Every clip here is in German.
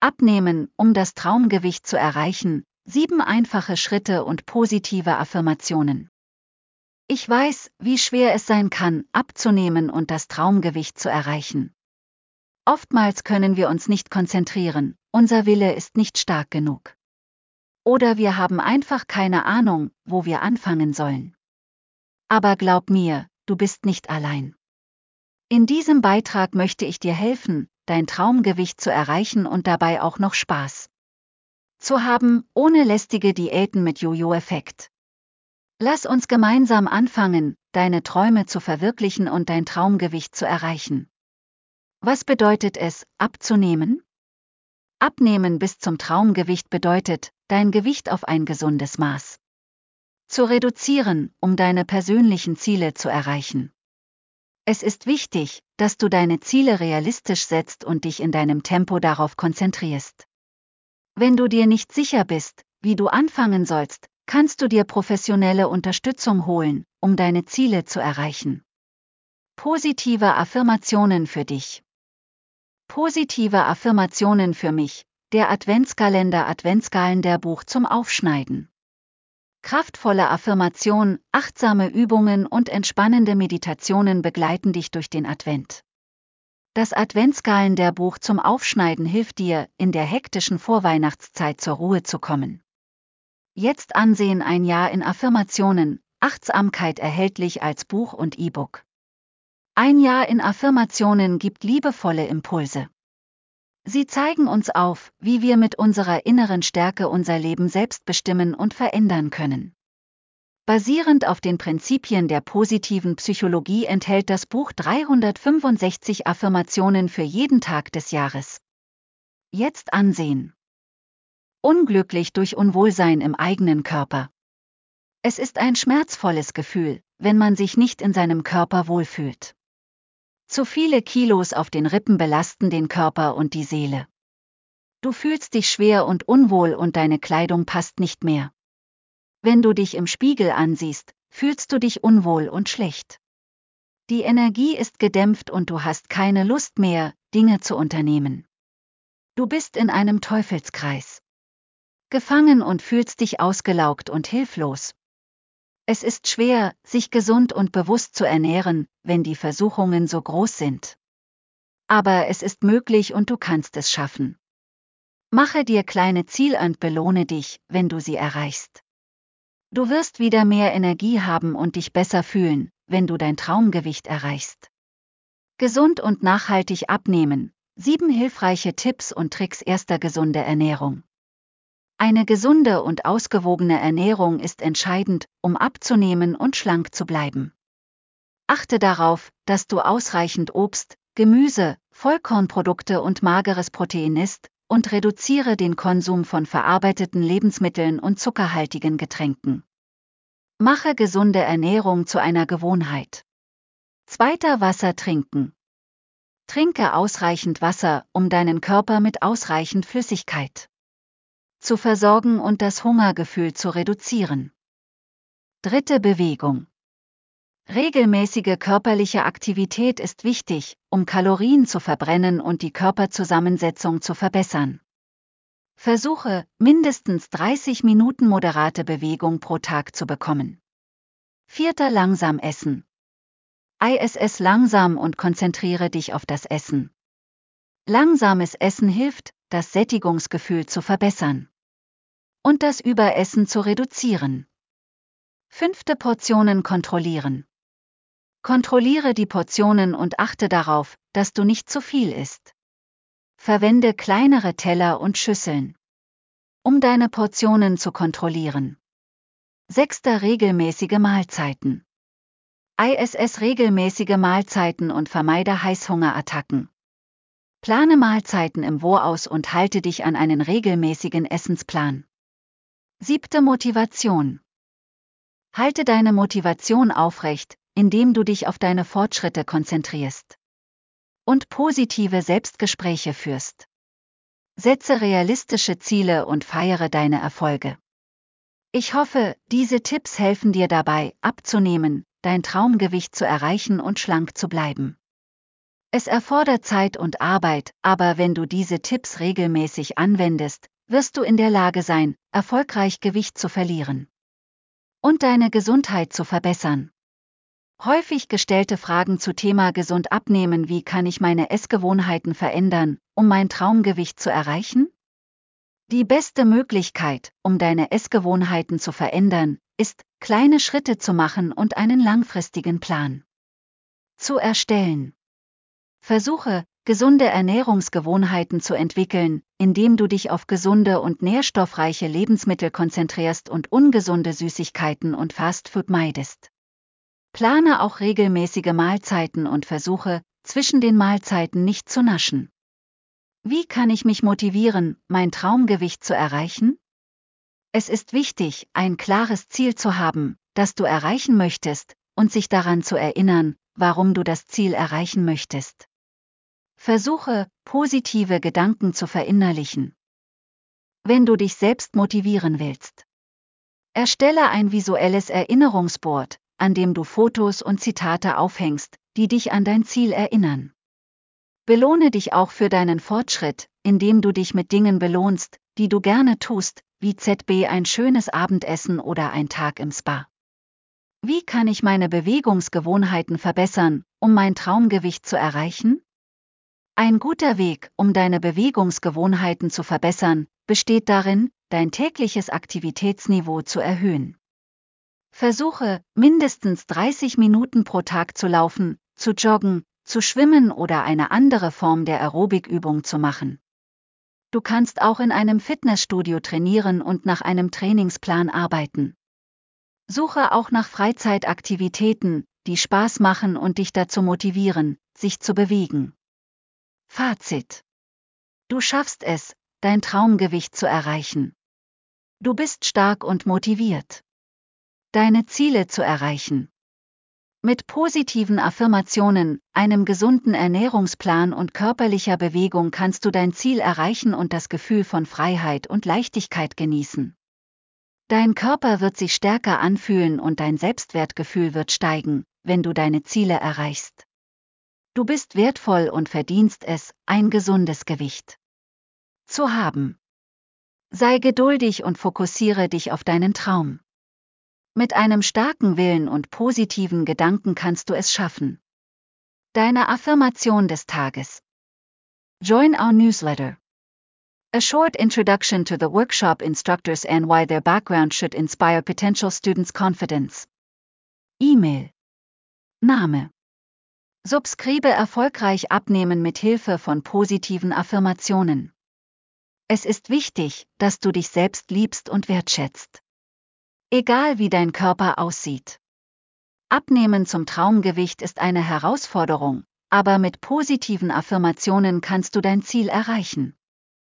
Abnehmen, um das Traumgewicht zu erreichen. 7 einfache Schritte und positive Affirmationen. Ich weiß, wie schwer es sein kann, abzunehmen und das Traumgewicht zu erreichen. Oftmals können wir uns nicht konzentrieren, unser Wille ist nicht stark genug. Oder wir haben einfach keine Ahnung, wo wir anfangen sollen. Aber glaub mir, du bist nicht allein. In diesem Beitrag möchte ich dir helfen, dein Traumgewicht zu erreichen und dabei auch noch Spaß zu haben, ohne lästige Diäten mit Jojo-Effekt. Lass uns gemeinsam anfangen, deine Träume zu verwirklichen und dein Traumgewicht zu erreichen. Was bedeutet es, abzunehmen? Abnehmen bis zum Traumgewicht bedeutet, dein Gewicht auf ein gesundes Maß zu reduzieren, um deine persönlichen Ziele zu erreichen. Es ist wichtig, dass du deine Ziele realistisch setzt und dich in deinem Tempo darauf konzentrierst. Wenn du dir nicht sicher bist, wie du anfangen sollst, kannst du dir professionelle Unterstützung holen, um deine Ziele zu erreichen. Positive Affirmationen für dich. Positive Affirmationen für mich, der Adventskalender-Adventskalender-Buch zum Aufschneiden. Kraftvolle Affirmation, achtsame Übungen und entspannende Meditationen begleiten dich durch den Advent. Das Adventskalender-Buch zum Aufschneiden hilft dir, in der hektischen Vorweihnachtszeit zur Ruhe zu kommen. Jetzt ansehen: ein Jahr in Affirmationen, Achtsamkeit erhältlich als Buch und E-Book. Ein Jahr in Affirmationen gibt liebevolle Impulse. Sie zeigen uns auf, wie wir mit unserer inneren Stärke unser Leben selbst bestimmen und verändern können. Basierend auf den Prinzipien der positiven Psychologie enthält das Buch 365 Affirmationen für jeden Tag des Jahres. Jetzt ansehen. Unglücklich durch Unwohlsein im eigenen Körper. Es ist ein schmerzvolles Gefühl, wenn man sich nicht in seinem Körper wohlfühlt. Zu viele Kilos auf den Rippen belasten den Körper und die Seele. Du fühlst dich schwer und unwohl und deine Kleidung passt nicht mehr. Wenn du dich im Spiegel ansiehst, fühlst du dich unwohl und schlecht. Die Energie ist gedämpft und du hast keine Lust mehr, Dinge zu unternehmen. Du bist in einem Teufelskreis gefangen und fühlst dich ausgelaugt und hilflos. Es ist schwer, sich gesund und bewusst zu ernähren, wenn die Versuchungen so groß sind. Aber es ist möglich und du kannst es schaffen. Mache dir kleine Ziele und belohne dich, wenn du sie erreichst. Du wirst wieder mehr Energie haben und dich besser fühlen, wenn du dein Traumgewicht erreichst. Gesund und nachhaltig abnehmen: 7 hilfreiche Tipps und Tricks erster gesunde Ernährung. Eine gesunde und ausgewogene Ernährung ist entscheidend, um abzunehmen und schlank zu bleiben. Achte darauf, dass du ausreichend Obst, Gemüse, Vollkornprodukte und mageres Protein isst und reduziere den Konsum von verarbeiteten Lebensmitteln und zuckerhaltigen Getränken. Mache gesunde Ernährung zu einer Gewohnheit. 2. Wasser trinken. Trinke ausreichend Wasser, um deinen Körper mit ausreichend Flüssigkeit zu versorgen und das Hungergefühl zu reduzieren. 3. Bewegung. Regelmäßige körperliche Aktivität ist wichtig, um Kalorien zu verbrennen und die Körperzusammensetzung zu verbessern. Versuche, mindestens 30 Minuten moderate Bewegung pro Tag zu bekommen. 4. Langsam essen. Iss langsam und konzentriere dich auf das Essen. Langsames Essen hilft, das Sättigungsgefühl zu verbessern und das Überessen zu reduzieren. 5. Portionen kontrollieren. Kontrolliere die Portionen und achte darauf, dass du nicht zu viel isst. Verwende kleinere Teller und Schüsseln, um deine Portionen zu kontrollieren. 6. Regelmäßige Mahlzeiten. Iss regelmäßige Mahlzeiten und vermeide Heißhungerattacken. Plane Mahlzeiten im Voraus und halte dich an einen regelmäßigen Essensplan. 7. Motivation. Halte deine Motivation aufrecht, indem du dich auf deine Fortschritte konzentrierst und positive Selbstgespräche führst. Setze realistische Ziele und feiere deine Erfolge. Ich hoffe, diese Tipps helfen dir dabei, abzunehmen, dein Traumgewicht zu erreichen und schlank zu bleiben. Es erfordert Zeit und Arbeit, aber wenn du diese Tipps regelmäßig anwendest, wirst du in der Lage sein, erfolgreich Gewicht zu verlieren und deine Gesundheit zu verbessern. Häufig gestellte Fragen zu Thema gesund abnehmen: Wie kann ich meine Essgewohnheiten verändern, um mein Traumgewicht zu erreichen? Die beste Möglichkeit, um deine Essgewohnheiten zu verändern, ist, kleine Schritte zu machen und einen langfristigen Plan zu erstellen. Versuche, gesunde Ernährungsgewohnheiten zu entwickeln, indem du dich auf gesunde und nährstoffreiche Lebensmittel konzentrierst und ungesunde Süßigkeiten und Fastfood meidest. Plane auch regelmäßige Mahlzeiten und versuche, zwischen den Mahlzeiten nicht zu naschen. Wie kann ich mich motivieren, mein Traumgewicht zu erreichen? Es ist wichtig, ein klares Ziel zu haben, das du erreichen möchtest, und sich daran zu erinnern, warum du das Ziel erreichen möchtest. Versuche, positive Gedanken zu verinnerlichen. Wenn du dich selbst motivieren willst, erstelle ein visuelles Erinnerungsboard, an dem du Fotos und Zitate aufhängst, die dich an dein Ziel erinnern. Belohne dich auch für deinen Fortschritt, indem du dich mit Dingen belohnst, die du gerne tust, wie ein schönes Abendessen oder ein Tag im Spa. Wie kann ich meine Bewegungsgewohnheiten verbessern, um mein Traumgewicht zu erreichen? Ein guter Weg, um deine Bewegungsgewohnheiten zu verbessern, besteht darin, dein tägliches Aktivitätsniveau zu erhöhen. Versuche, mindestens 30 Minuten pro Tag zu laufen, zu joggen, zu schwimmen oder eine andere Form der Aerobikübung zu machen. Du kannst auch in einem Fitnessstudio trainieren und nach einem Trainingsplan arbeiten. Suche auch nach Freizeitaktivitäten, die Spaß machen und dich dazu motivieren, sich zu bewegen. Fazit: Du schaffst es, dein Traumgewicht zu erreichen. Du bist stark und motiviert, deine Ziele zu erreichen. Mit positiven Affirmationen, einem gesunden Ernährungsplan und körperlicher Bewegung kannst du dein Ziel erreichen und das Gefühl von Freiheit und Leichtigkeit genießen. Dein Körper wird sich stärker anfühlen und dein Selbstwertgefühl wird steigen, wenn du deine Ziele erreichst. Du bist wertvoll und verdienst es, ein gesundes Gewicht zu haben. Sei geduldig und fokussiere dich auf deinen Traum. Mit einem starken Willen und positiven Gedanken kannst du es schaffen. Deine Affirmation des Tages. Join our newsletter. A short introduction to the workshop instructors and why their background should inspire potential students' confidence. E-Mail. Name. Subskribe erfolgreich abnehmen mit Hilfe von positiven Affirmationen. Es ist wichtig, dass du dich selbst liebst und wertschätzt. Egal wie dein Körper aussieht. Abnehmen zum Traumgewicht ist eine Herausforderung, aber mit positiven Affirmationen kannst du dein Ziel erreichen.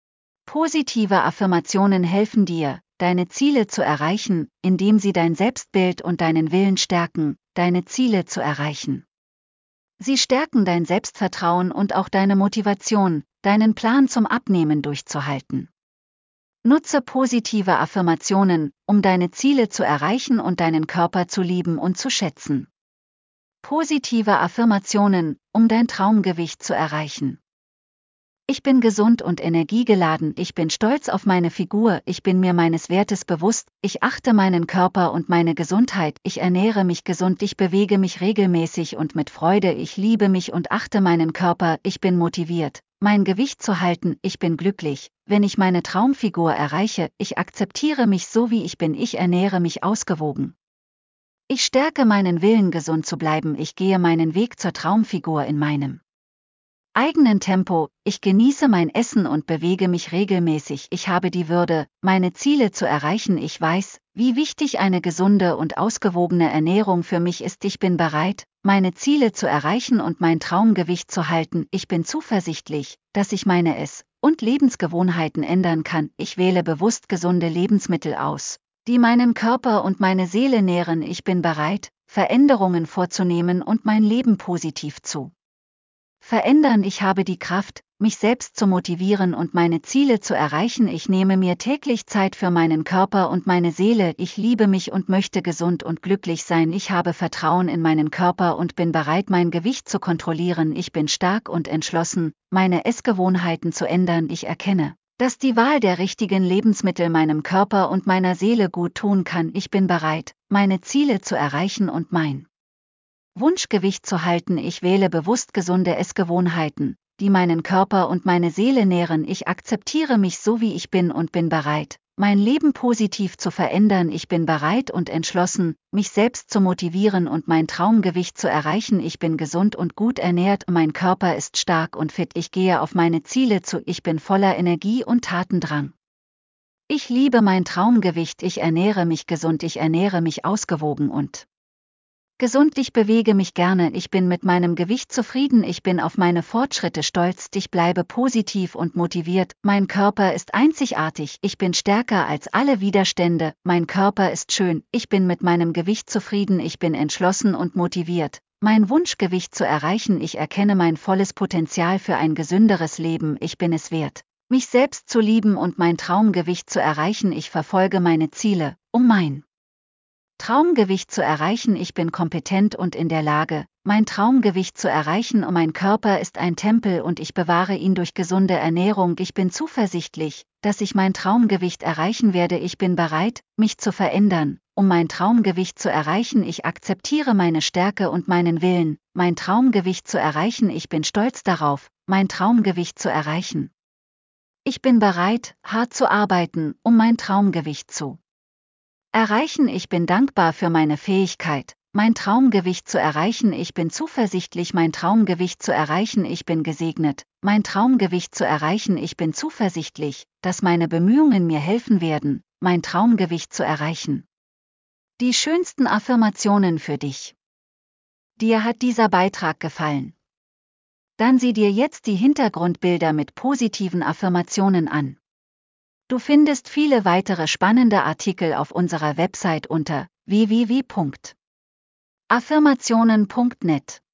Positive Affirmationen helfen dir, deine Ziele zu erreichen, indem sie dein Selbstbild und deinen Willen stärken, deine Ziele zu erreichen. Sie stärken dein Selbstvertrauen und auch deine Motivation, deinen Plan zum Abnehmen durchzuhalten. Nutze positive Affirmationen, um deine Ziele zu erreichen und deinen Körper zu lieben und zu schätzen. Positive Affirmationen, um dein Traumgewicht zu erreichen. Ich bin gesund und energiegeladen, ich bin stolz auf meine Figur, ich bin mir meines Wertes bewusst, ich achte meinen Körper und meine Gesundheit, ich ernähre mich gesund, ich bewege mich regelmäßig und mit Freude, ich liebe mich und achte meinen Körper, ich bin motiviert, mein Gewicht zu halten, ich bin glücklich, wenn ich meine Traumfigur erreiche, ich akzeptiere mich so wie ich bin, ich ernähre mich ausgewogen. Ich stärke meinen Willen, gesund zu bleiben, ich gehe meinen Weg zur Traumfigur in meinem eigenen Tempo, ich genieße mein Essen und bewege mich regelmäßig, ich habe die Würde, meine Ziele zu erreichen, ich weiß, wie wichtig eine gesunde und ausgewogene Ernährung für mich ist, ich bin bereit, meine Ziele zu erreichen und mein Traumgewicht zu halten, ich bin zuversichtlich, dass ich meine Ess- und Lebensgewohnheiten ändern kann, ich wähle bewusst gesunde Lebensmittel aus, die meinen Körper und meine Seele nähren, ich bin bereit, Veränderungen vorzunehmen und mein Leben positiv zu verändern, ich habe die Kraft, mich selbst zu motivieren und meine Ziele zu erreichen. Ich nehme mir täglich Zeit für meinen Körper und meine Seele. Ich liebe mich und möchte gesund und glücklich sein. Ich habe Vertrauen in meinen Körper und bin bereit, mein Gewicht zu kontrollieren. Ich bin stark und entschlossen, meine Essgewohnheiten zu ändern. Ich erkenne, dass die Wahl der richtigen Lebensmittel meinem Körper und meiner Seele gut tun kann. Ich bin bereit, meine Ziele zu erreichen und mein Wunschgewicht zu halten. Ich wähle bewusst gesunde Essgewohnheiten, die meinen Körper und meine Seele nähren. Ich akzeptiere mich so, wie ich bin und bin bereit, mein Leben positiv zu verändern. Ich bin bereit und entschlossen, mich selbst zu motivieren und mein Traumgewicht zu erreichen. Ich bin gesund und gut ernährt. Mein Körper ist stark und fit. Ich gehe auf meine Ziele zu. Ich bin voller Energie und Tatendrang. Ich liebe mein Traumgewicht. Ich ernähre mich gesund. Ich ernähre mich ausgewogen und gesund. Ich bewege mich gerne. Ich bin mit meinem Gewicht zufrieden. Ich bin auf meine Fortschritte stolz. Ich bleibe positiv und motiviert. Mein Körper ist einzigartig. Ich bin stärker als alle Widerstände. Mein Körper ist schön. Ich bin mit meinem Gewicht zufrieden. Ich bin entschlossen und motiviert, mein Wunschgewicht zu erreichen. Ich erkenne mein volles Potenzial für ein gesünderes Leben. Ich bin es wert, mich selbst zu lieben und mein Traumgewicht zu erreichen. Ich verfolge meine Ziele, um mein Traumgewicht zu erreichen. Ich bin kompetent und in der Lage, mein Traumgewicht zu erreichen. Mein Körper ist ein Tempel und ich bewahre ihn durch gesunde Ernährung. Ich bin zuversichtlich, dass ich mein Traumgewicht erreichen werde. Ich bin bereit, mich zu verändern, um mein Traumgewicht zu erreichen. Ich akzeptiere meine Stärke und meinen Willen, mein Traumgewicht zu erreichen. Ich bin stolz darauf, mein Traumgewicht zu erreichen. Ich bin bereit, hart zu arbeiten, um mein Traumgewicht zu erreichen. Ich bin dankbar für meine Fähigkeit, mein Traumgewicht zu erreichen. Ich bin zuversichtlich, mein Traumgewicht zu erreichen. Ich bin gesegnet, mein Traumgewicht zu erreichen. Ich bin zuversichtlich, dass meine Bemühungen mir helfen werden, mein Traumgewicht zu erreichen. Die schönsten Affirmationen für dich. Dir hat dieser Beitrag gefallen? Dann sieh dir jetzt die Hintergrundbilder mit positiven Affirmationen an. Du findest viele weitere spannende Artikel auf unserer Website unter www.affirmationen.net.